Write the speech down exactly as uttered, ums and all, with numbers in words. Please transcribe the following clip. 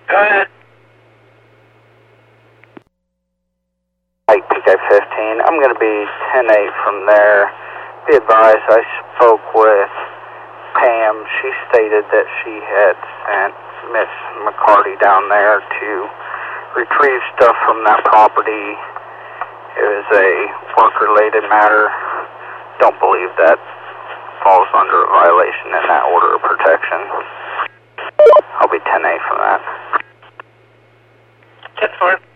Go ahead. Mike, P K fifteen. I'm going to be ten eight from there. Be advised, I spoke with Pam. She stated that she had sent Miss McCarty down there to retrieve stuff from that property. It was a work-related matter. Don't believe that falls under a violation in that order of protection. I'll be ten eight from that. That's fine.